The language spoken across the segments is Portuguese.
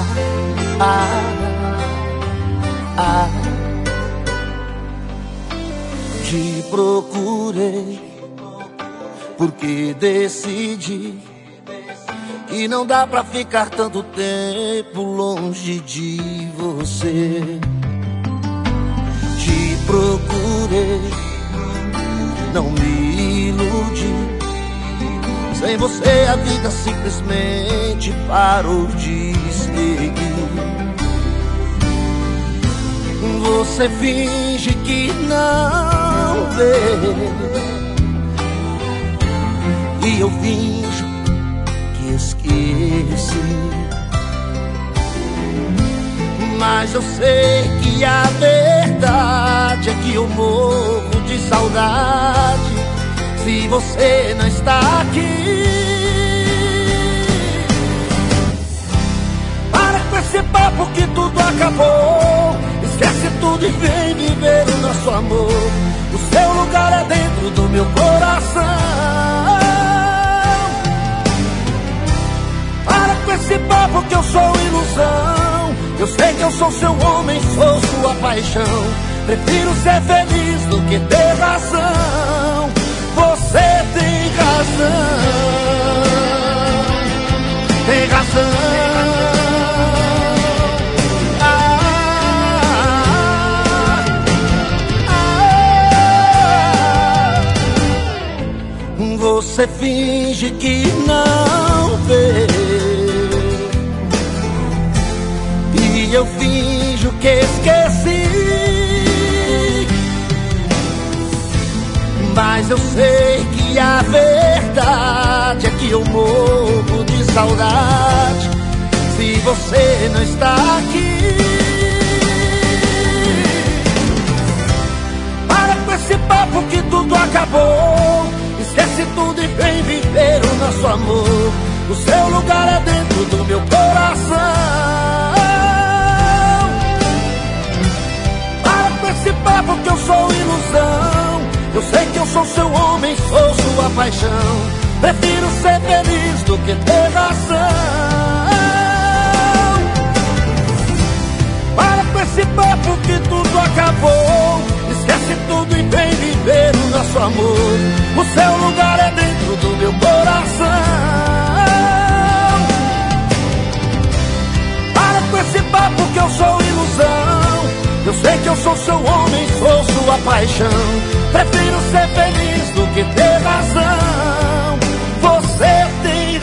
Te procurei porque decidi que não dá pra ficar tanto tempo longe de você. Te procurei, não me iludi. Sem você a vida simplesmente parou de seguir. Você finge que não vê e eu finjo que esqueci. Mas eu sei que a verdade é que eu morro de saudade se você não está aqui. Para com esse papo que tudo acabou. Esquece tudo e vem viver o nosso amor. O seu lugar é dentro do meu coração. Para com esse papo que eu sou ilusão. Eu sei que eu sou seu homem, sou sua paixão. Prefiro ser feliz do que ter razão. Você tem razão. Tem razão. Você finge que não vê e eu finjo que esqueci. Mas eu sei que a verdade é que eu morro de saudade se você não está aqui. Para com esse papo que tudo acabou. Esquece tudo e vem viver o nosso amor. O seu lugar é dentro do meu coração. Para com esse papo que eu sou ilusão. Eu sei que eu sou seu homem, sou sua paixão. Prefiro ser feliz do que ter razão. Para com esse papo que tudo acabou. Esquece tudo e vem viver o nosso amor. O seu lugar é dentro do meu coração. Para com esse papo que eu sou ilusão. Eu sei que eu sou seu homem, sou sua paixão. Prefiro ser feliz do que ter razão. Você tem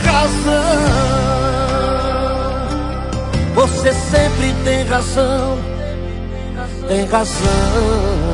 razão. Você sempre tem razão. Tem razão.